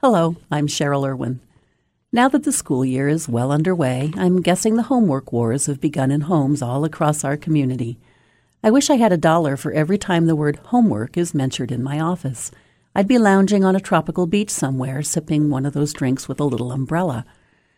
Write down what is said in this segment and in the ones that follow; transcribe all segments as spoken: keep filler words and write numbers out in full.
Hello, I'm Cheryl Irwin. Now that the school year is well underway, I'm guessing the homework wars have begun in homes all across our community. I wish I had a dollar for every time the word homework is mentioned in my office. I'd be lounging on a tropical beach somewhere, sipping one of those drinks with a little umbrella.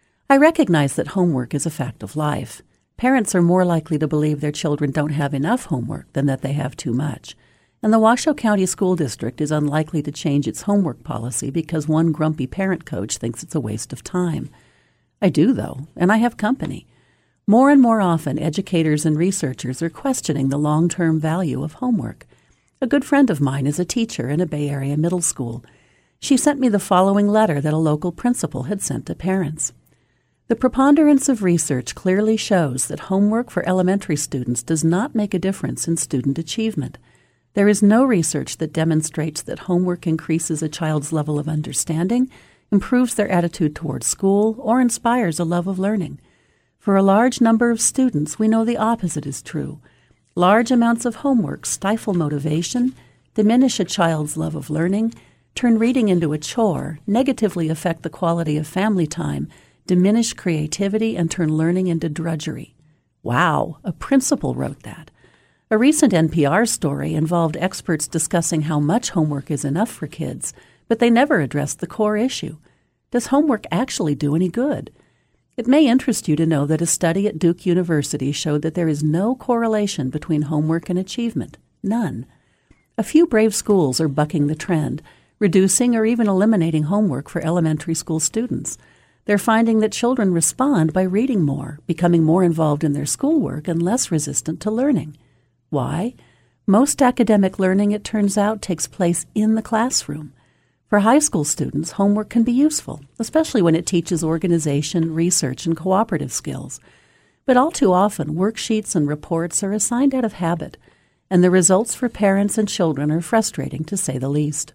I recognize that homework is a fact of life. Parents are more likely to believe their children don't have enough homework than that they have too much. And the Washoe County School District is unlikely to change its homework policy because one grumpy parent coach thinks it's a waste of time. I do, though, and I have company. More and more often, educators and researchers are questioning the long-term value of homework. A good friend of mine is a teacher in a Bay Area middle school. She sent me the following letter that a local principal had sent to parents. The preponderance of research clearly shows that homework for elementary students does not make a difference in student achievement. There is no research that demonstrates that homework increases a child's level of understanding, improves their attitude towards school, or inspires a love of learning. For a large number of students, we know the opposite is true. Large amounts of homework stifle motivation, diminish a child's love of learning, turn reading into a chore, negatively affect the quality of family time, diminish creativity, and turn learning into drudgery. Wow, a principal wrote that. A recent N P R story involved experts discussing how much homework is enough for kids, but they never addressed the core issue. Does homework actually do any good? It may interest you to know that a study at Duke University showed that there is no correlation between homework and achievement. None. A few brave schools are bucking the trend, reducing or even eliminating homework for elementary school students. They're finding that children respond by reading more, becoming more involved in their schoolwork, and less resistant to learning. Why? Most academic learning, it turns out, takes place in the classroom. For high school students, homework can be useful, especially when it teaches organization, research, and cooperative skills. But all too often, worksheets and reports are assigned out of habit, and the results for parents and children are frustrating, to say the least.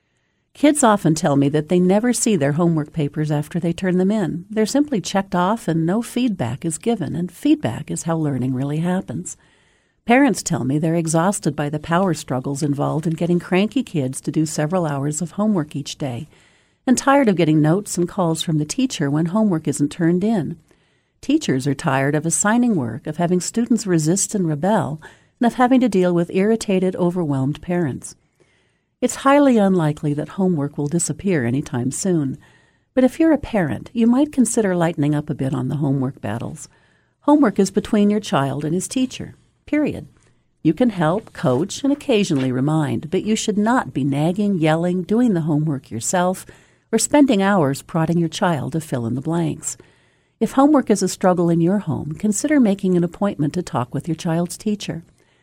Kids often tell me that they never see their homework papers after they turn them in. They're simply checked off and no feedback is given, and feedback is how learning really happens. Parents tell me they're exhausted by the power struggles involved in getting cranky kids to do several hours of homework each day, and tired of getting notes and calls from the teacher when homework isn't turned in. Teachers are tired of assigning work, of having students resist and rebel, and of having to deal with irritated, overwhelmed parents. It's highly unlikely that homework will disappear anytime soon, but if you're a parent, you might consider lightening up a bit on the homework battles. Homework is between your child and his teacher. Period. You can help, coach, and occasionally remind, but you should not be nagging, yelling, doing the homework yourself, or spending hours prodding your child to fill in the blanks. If homework is a struggle in your home, consider making an appointment to talk with your child's teacher.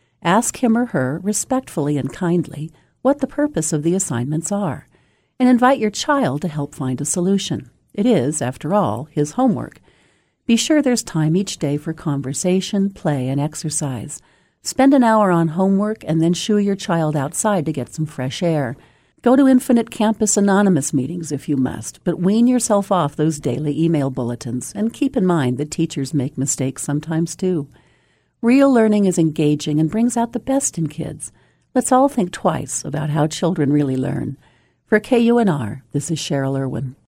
Ask him or her, respectfully and kindly, what the purpose of the assignments are, and invite your child to help find a solution. It is, after all, his homework. Be sure there's time each day for conversation, play, and exercise. Spend an hour on homework and then shoo your child outside to get some fresh air. Go to Infinite Campus Anonymous meetings if you must, but wean yourself off those daily email bulletins and keep in mind that teachers make mistakes sometimes too. Real learning is engaging and brings out the best in kids. Let's all think twice about how children really learn. For K U N R, this is Cheryl Irwin.